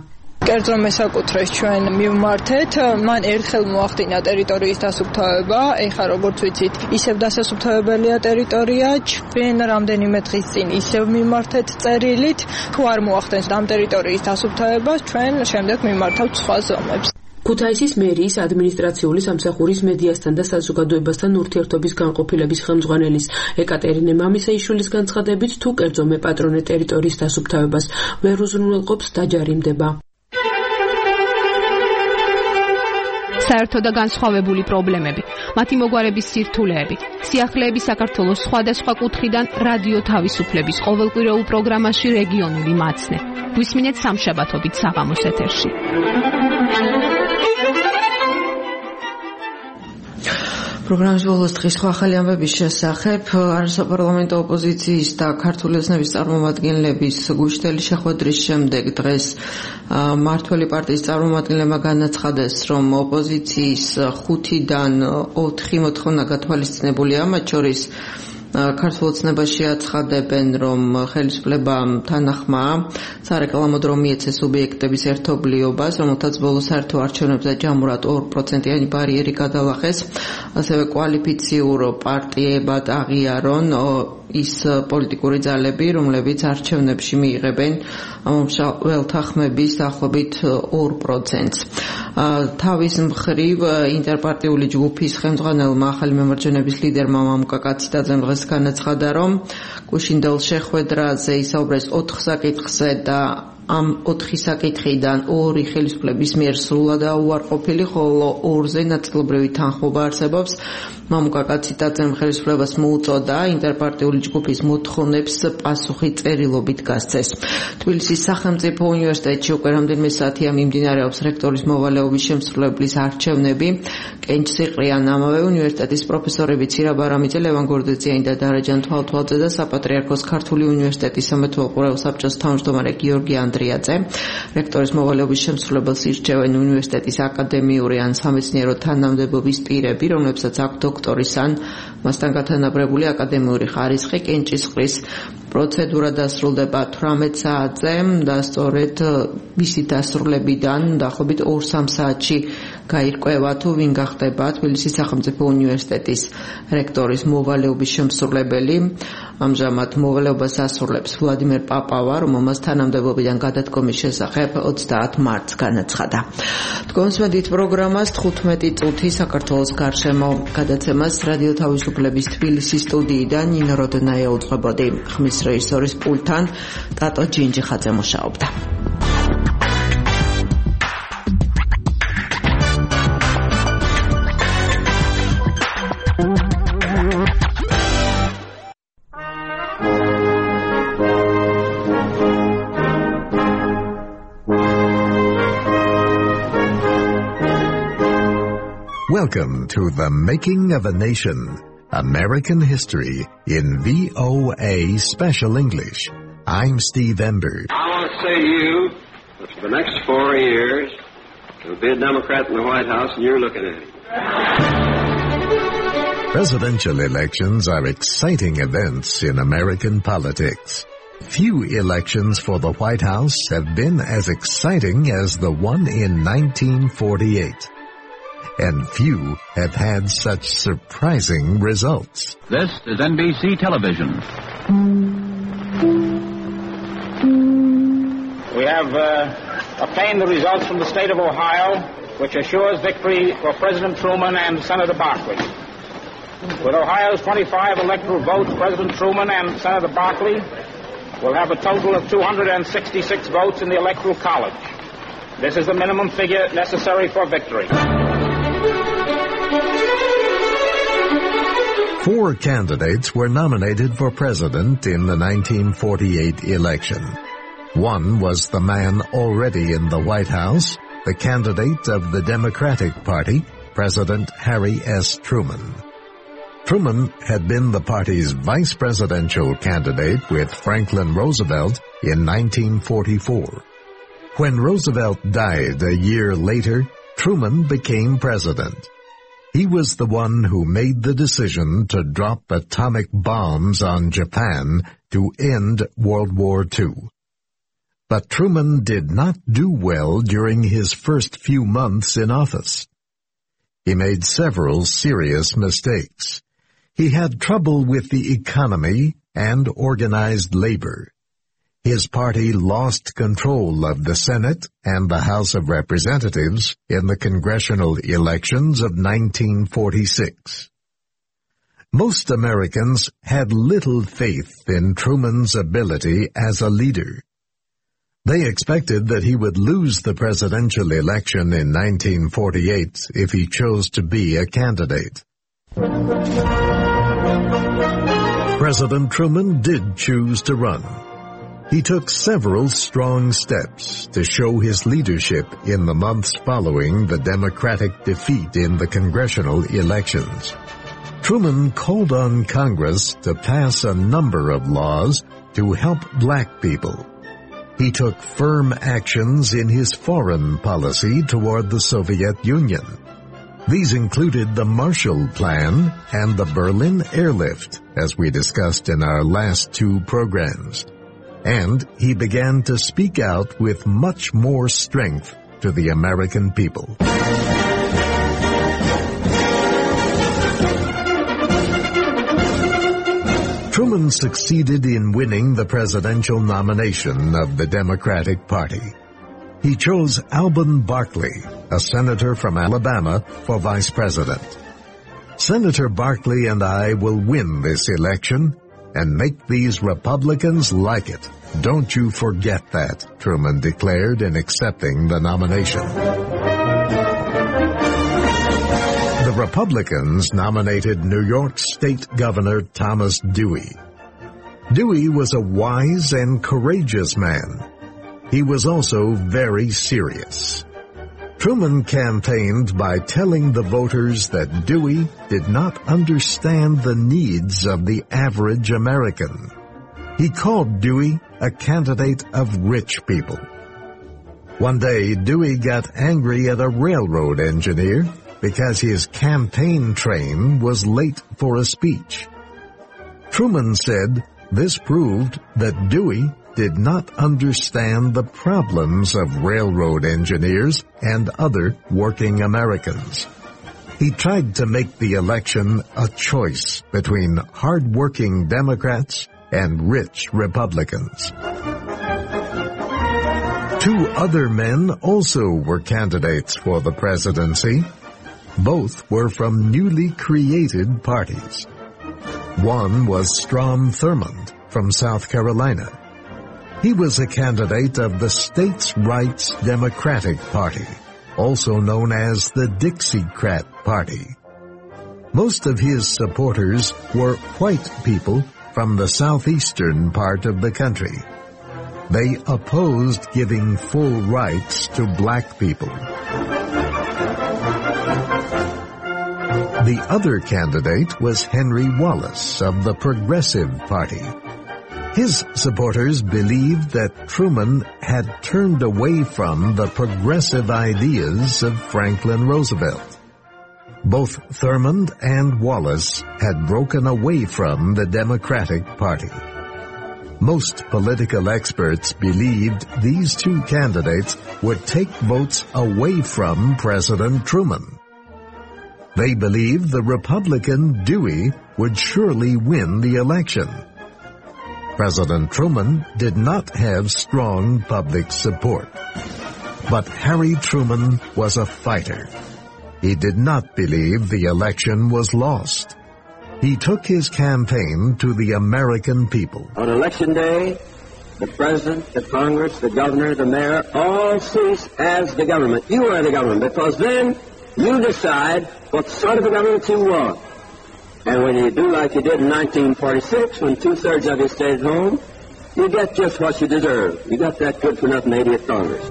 კერძო მესაკუთრეს ჩვენ მივმართეთ, მან ერთხელ მოახდინა ტერიტორიის დასუფთავება, ეხლა როგორც ვიცით, ისევ დასასუფთავებელია ტერიტორია, ჩვენ რამდენიმე დღის წინ ისევ მივმართეთ წერილით, თუ არ მოახდენს ამ ტერიტორიის დასუფთავებას, ჩვენ შემდეგ მიმართავთ სხვა ზომებს. ქუთაისის მერიის ადმინისტრაციული სამსახურის მედიასთან და საზოგადოებასთან ურთიერთობის განყოფილების ხელმძღვანელის ეკატერინე მამისეიშვილის განცხადებით, თუ კერძო მეპატრონე ტერიტორიის დასუფთავებას ვერ უზრუნველყოფს, დაჯარიმდება. საერთო და განსხვავებული პრობლემები, მათი მოგვარების სირთულეები, სიახლეები საქართველოს სხვადასხვა კუთხიდან რადიო თავისუფლების ყოველკვირეულ პროგრამაში რეგიონული მაცნე. გვისმინეთ სამშაბათობით საღამოს ეთერში. პროგრამის ბოლოს დღის სხვა ახალი ამბების შესახებ არასაპარლამენტო ოპოზიციის და ქართული ოცნების წარმომადგენლების გუშინდელი შეხვედრის შემდეგ დღეს მმართველი პარტიის წარმომადგენლებმა განაცხადეს, რომ ოპოზიციის ხუთიდან ოთხი მოთხოვნა გათვალისწინებულია, მათ შორის ქართულ ოცნებაში აცხადებენ, რომ ხელისუფლებამ თანახმა სარეკლამო დრო მიეცეს სუბიექტების ერთობლიობას, რომელთაც ბოლო საერთო არჩევნებზე ჯამურად ორ პროცენტიანი ბარიერი გადალახეს, ასევე კვალიფიციურ პარტიებად აღიარონ ის პოლიტიკური ძალები, რომლებიც არჩევნებში მიიღებენ მომშველთა ხმების დაახლოებით ორ პროცენტს. თავის მხრივ ინტერპარტიული ჯგუფის ხელმძღვანელმა ახალი მემარჯვენების ლიდერმა მამუკა კაციტაძემ დღეს განაცხადა, რომ გუშინდელ შეხვედრაზე ისაუბრეს ოთხ საკითხზე და ამ ოთხი საკითხიდან ორი ხელისუფლების მიერ სრულად აუარყოფილი, ხოლო ორზე ნაწილობრივი თანხმობა არსებობს. მამუკა კაციტაძემ ხელისუფლებას მოუწოდა ინტერპარტიული ჯგუფის მოთხოვნებს პასუხი წერილობით გასცეს. თბილისის სახელმწიფო უნივერსიტეტში უკვე რამდენიმე საათია მიმდინარეობს რექტორის მოვალეობის შემსრულებლის არჩევნები. კენჭ სიყრიან ამავე უნივერსიტეტის პროფესორები ცირა ბარამიძე, ლევან გორდეწიანი და დარაჯან თვალთვალძე და საპატრიარქოს ქართული უნივერსიტეტის სამეთვალყურეო ყურეულ საბჭოს თავმჯდომარე გიორგი ანდრიაძე. რექტორის მოვალეობის შემსრულებელს ირჩევენ უნივერსიტეტის აკადემიური ან სამეცნიერო თანამდებობის პირები, რომლებსაც აქვს დოქტორის ან მასთან გათანაბრებული აკადემიური ხარისხი. კენჭისყრის პროცედურა დასრულდება თვრამეტ საათზე და სწორედ მისი დასრულებიდან დაახლოებით ორ სამ საათში გაირკვევა თუ ვინ გახდება თბილისის სახელმწიფო უნივერსიტეტის რექტორის მოვალეობის შემსრულებელი. ამჟამად მოვალეობას ასრულებს ვლადიმერ პაპავა, რომელმაც თანამდებობიდან გადადგომის შესახებ ოცდაათ მარტს განაცხადა. დგომსმედით პროგრამას თხუთმეტი წუთი საქართველოს გარშემო გადაცემას რადიო თავისუფლების თბილისის სტუდიიდან ნინო როდნაია უძღვებოდი. ხმის რეჟისორის პულტთან ტატო ჯინჯიხაძე მუშაობდა. Welcome to The Making of a Nation, American History in V O A Special English. I'm Steve Ember. I want to say to you that for the next four years, there'll be a Democrat in the White House and you're looking at him. Presidential elections are exciting events in American politics. Few elections for the White House have been as exciting as the one in nineteen forty-eight. And few have had such surprising results. This is N B C Television. We have uh, obtained the results from the state of Ohio, which assures victory for President Truman and Senator Barkley. With Ohio's twenty-five electoral votes, President Truman and Senator Barkley will have a total of two hundred sixty-six votes in the Electoral College. This is the minimum figure necessary for victory. Four candidates were nominated for president in the nineteen forty-eight election. One was the man already in the White House, the candidate of the Democratic Party, President Harry S. Truman. Truman had been the party's vice presidential candidate with Franklin Roosevelt in nineteen forty-four. When Roosevelt died a year later, Truman became president. He was the one who made the decision to drop atomic bombs on Japan to end World War Two. But Truman did not do well during his first few months in office. He made several serious mistakes. He had trouble with the economy and organized labor. His party lost control of the Senate and the House of Representatives in the congressional elections of nineteen forty-six. Most Americans had little faith in Truman's ability as a leader. They expected that he would lose the presidential election in nineteen forty-eight if he chose to be a candidate. President Truman did choose to run. He took several strong steps to show his leadership in the months following the Democratic defeat in the congressional elections. Truman called on Congress to pass a number of laws to help black people. He took firm actions in his foreign policy toward the Soviet Union. These included the Marshall Plan and the Berlin Airlift, as we discussed in our last two programs. And he began to speak out with much more strength to the American people. Truman succeeded in winning the presidential nomination of the Democratic Party. He chose Alben Barkley, a senator from Alabama, for vice president. Senator Barkley and I will win this election and make these Republicans like it. Don't you forget that, Truman declared in accepting the nomination. The Republicans nominated New York State Governor Thomas Dewey. Dewey was a wise and courageous man. He was also very serious. Truman campaigned by telling the voters that Dewey did not understand the needs of the average American. He called Dewey a candidate of rich people. One day, Dewey got angry at a railroad engineer because his campaign train was late for a speech. Truman said this proved that Dewey did not understand the problems of railroad engineers and other working Americans. He tried to make the election a choice between hard-working Democrats and rich Republicans. Two other men also were candidates for the presidency. Both were from newly created parties. One was Strom Thurmond from South Carolina. He was a candidate of the States' Rights Democratic Party, also known as the Dixiecrat Party. Most of his supporters were white people from the southeastern part of the country. They opposed giving full rights to black people. The other candidate was Henry Wallace of the Progressive Party. His supporters believed that Truman had turned away from the progressive ideas of Franklin Roosevelt. Both Thurmond and Wallace had broken away from the Democratic Party. Most political experts believed these two candidates would take votes away from President Truman. They believed the Republican Dewey would surely win the election. President Truman did not have strong public support. But Harry Truman was a fighter. He did not believe the election was lost. He took his campaign to the American people. On election day, the president, the Congress, the governor, the mayor, all cease as the government. You are the government, because then you decide what sort of a government you want. And when you do like you did in nineteen forty-six, when two-thirds of you stayed at home, you get just what you deserve. You got that good-for-nothing eightieth Congress.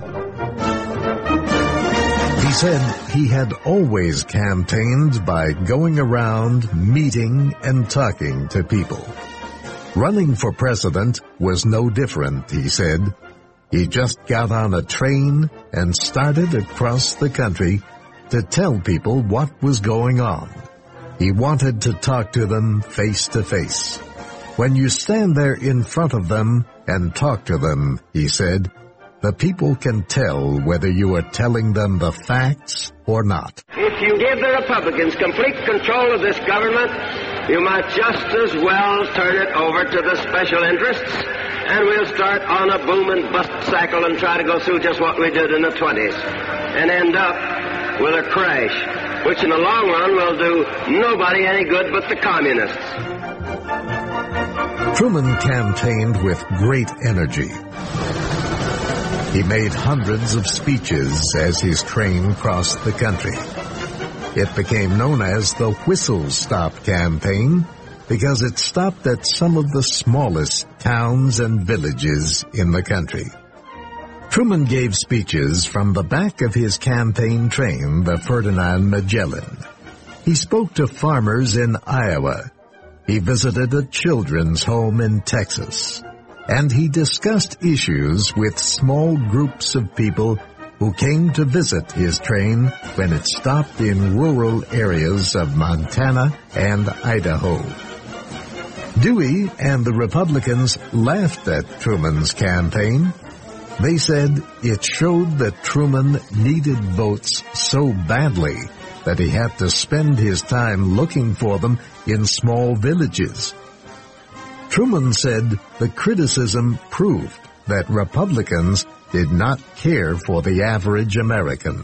He said he had always campaigned by going around, meeting, and talking to people. Running for president was no different, he said. He just got on a train and started across the country to tell people what was going on. He wanted to talk to them face to face. When you stand there in front of them and talk to them, he said, the people can tell whether you are telling them the facts or not. If you give the Republicans complete control of this government, you might just as well turn it over to the special interests, and we'll start on a boom and bust cycle and try to go through just what we did in the twenties, and end up with a crash, which in the long run will do nobody any good but the communists. Truman campaigned with great energy. He made hundreds of speeches as his train crossed the country. It became known as the Whistle Stop Campaign because it stopped at some of the smallest towns and villages in the country. Truman gave speeches from the back of his campaign train, the Ferdinand Magellan. He spoke to farmers in Iowa. He visited a children's home in Texas. And he discussed issues with small groups of people who came to visit his train when it stopped in rural areas of Montana and Idaho. Dewey and the Republicans laughed at Truman's campaign. They said it showed that Truman needed votes so badly that he had to spend his time looking for them in small villages. Truman said the criticism proved that Republicans did not care for the average American.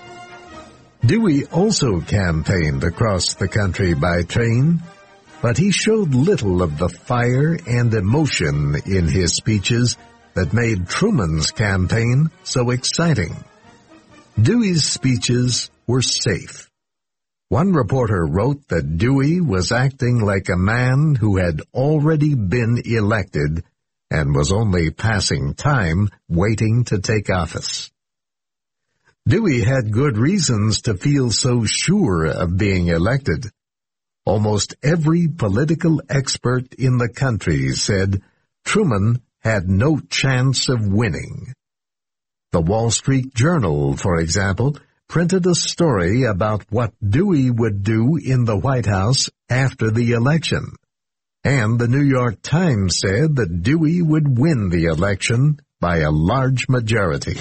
Dewey also campaigned across the country by train, but he showed little of the fire and emotion in his speeches that made Truman's campaign so exciting. Dewey's speeches were safe. One reporter wrote that Dewey was acting like a man who had already been elected and was only passing time waiting to take office. Dewey had good reasons to feel so sure of being elected. Almost every political expert in the country said Truman had no chance of winning. The Wall Street Journal, for example, printed a story about what Dewey would do in the White House after the election. And the New York Times said that Dewey would win the election by a large majority.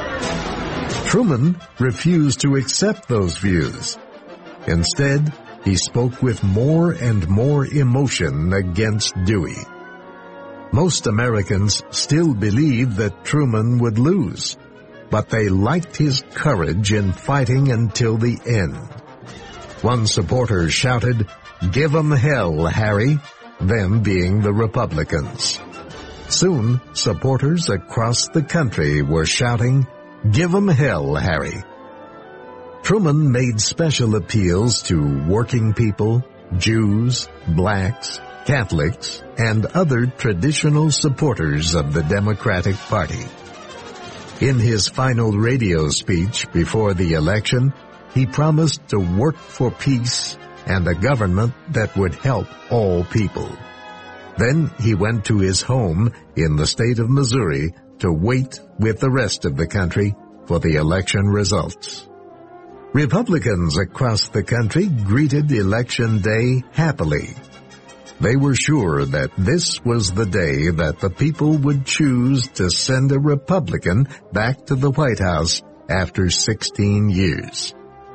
Truman refused to accept those views. Instead, he spoke with more and more emotion against Dewey. Most Americans still believed that Truman would lose, but they liked his courage in fighting until the end. One supporter shouted, "Give 'em hell, Harry," them being the Republicans. Soon, supporters across the country were shouting, "Give 'em hell, Harry." Truman made special appeals to working people, Jews, blacks, Catholics, and other traditional supporters of the Democratic Party. In his final radio speech before the election, he promised to work for peace and a government that would help all people. Then he went to his home in the state of Missouri to wait with the rest of the country for the election results. Republicans across the country greeted Election Day happily. They were sure that this was the day that the people would choose to send a Republican back to the White House after sixteen years.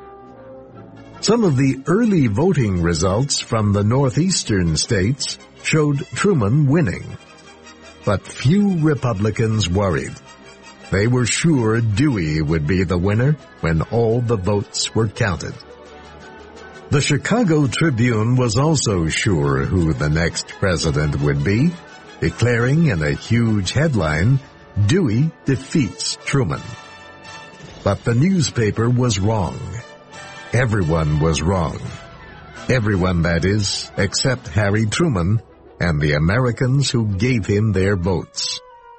Some of the early voting results from the northeastern states showed Truman winning. But few Republicans worried. They were sure Dewey would be the winner when all the votes were counted. The Chicago Tribune was also sure who the next president would be, declaring in a huge headline, "Dewey defeats Truman." But the newspaper was wrong. Everyone was wrong. Everyone, that is, except Harry Truman and the Americans who gave him their votes.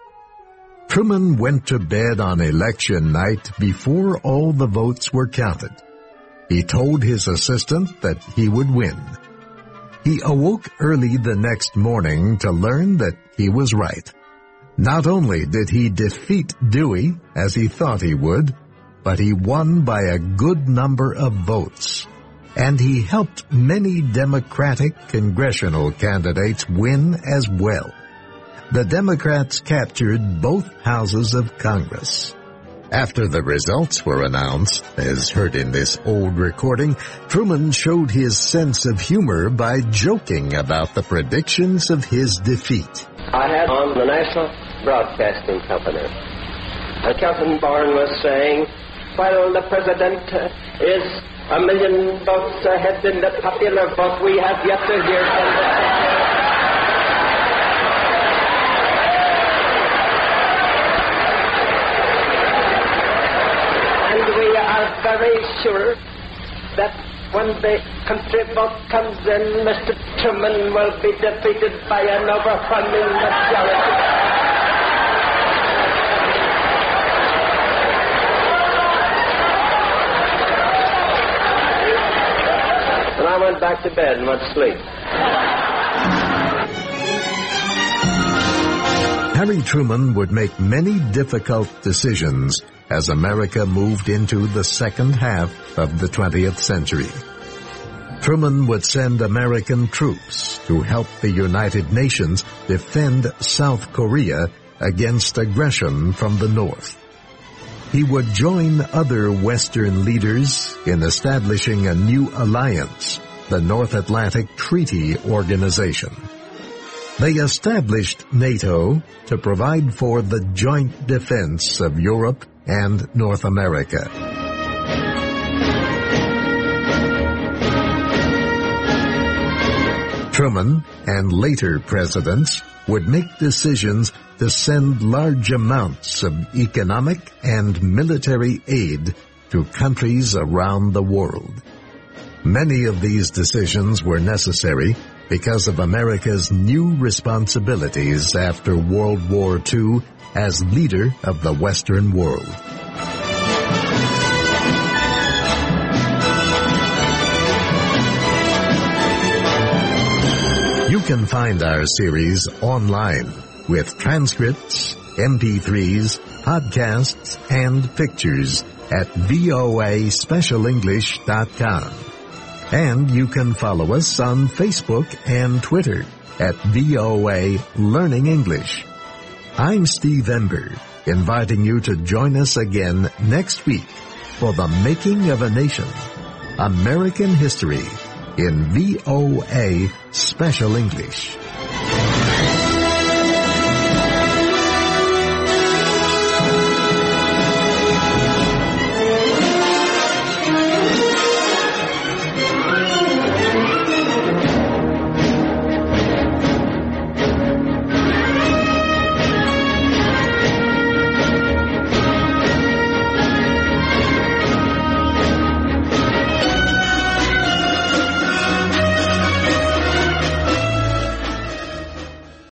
Truman went to bed on election night before all the votes were counted. He told his assistant that he would win. He awoke early the next morning to learn that he was right. Not only did he defeat Dewey, as he thought he would, but he won by a good number of votes. and he helped many Democratic congressional candidates win as well. The Democrats captured both houses of Congress. After the results were announced, as heard in this old recording, Truman showed his sense of humor by joking about the predictions of his defeat. I had on the National Broadcasting Company, and Captain Barn was saying, well, the president is a million votes ahead in the popular vote. We have yet to hear from the we are very sure that when the country vote comes in, Mister Truman will be defeated by an overwhelming majority. And I went back to bed and went to sleep. Harry Truman would make many difficult decisions as America moved into the second half of the twentieth century. Truman would send American troops to help the United Nations defend South Korea against aggression from the North. He would join other Western leaders in establishing a new alliance, the North Atlantic Treaty Organization. They established NATO to provide for the joint defense of Europe and North America. Truman and later presidents would make decisions to send large amounts of economic and military aid to countries around the world. Many of these decisions were necessary because of America's new responsibilities after World War Two as leader of the Western world. You can find our series online with transcripts, M P threes, podcasts, and pictures at V O A special english dot com. And you can follow us on Facebook and Twitter at V O A Learning English. I'm Steve Ember, inviting you to join us again next week for The Making of a Nation, American History in V O A Special English.